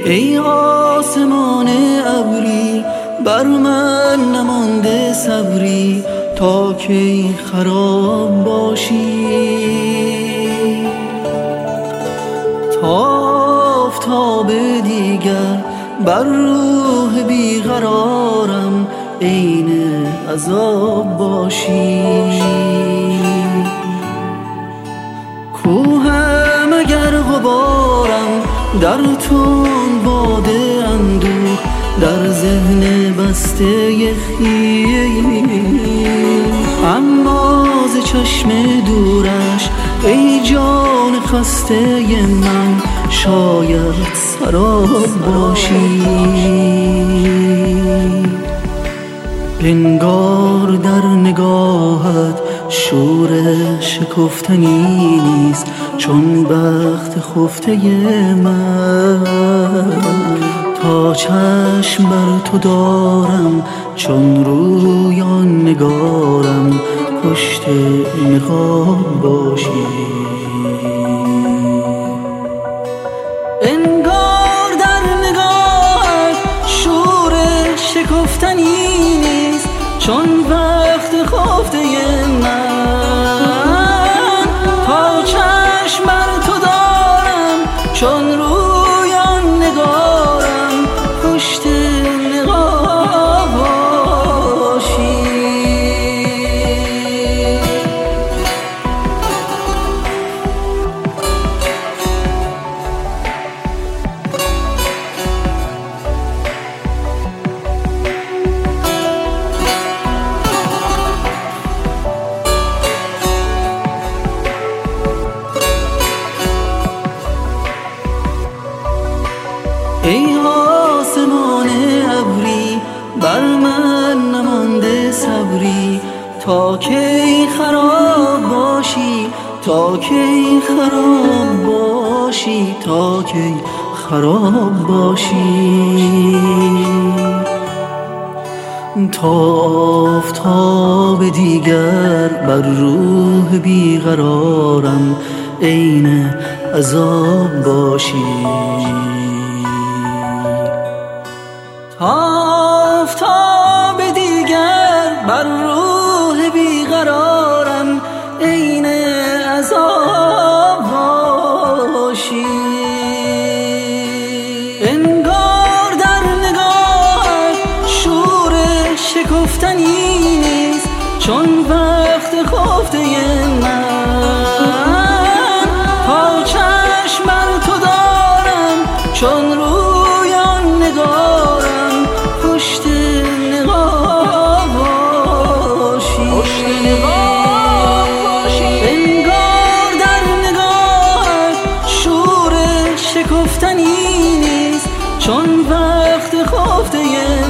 ای آسمان ابری بر من نمانده صبری تا کی خراب باشی. تا آفتاب دیگر بر روح بیقرارم عین عذاب باشی. کوهم اگر غبارم در تند باد اندوه در ذهن بسته خیل، اما ز چشم دورش ای جان خسته من شاید سراب باشی. انگار در نگاهت شور شکفتنی نیست چون بخت خفته من. تا چشم بر تو دارم چون رویان نگارم پشت نقاب باشی. انگار در نگاهت شور شکفتنی نیست چون وقت خفته من. تا چشم بر تو دارم چون رویان نگارم پشت نقاب باشی. ای آسمان ابری بر من نمانده صبری تا کی خراب باشی. تا کی خراب باشی. تا کی خراب باشی. تا آفتاب دیگر بر روح بیقرارم عین عذاب باشی. آفتاب دیگر بر روح بیقرارم عین عذاب باشی. انگار در نگاهت شور شکفتنی نیست چون وقت خفته من. تا چشم بر تو دارم چون رویان نگارم پشت نقاب باشی. انگار در نگاهت شور شکفتنی نیست چون وقت خفته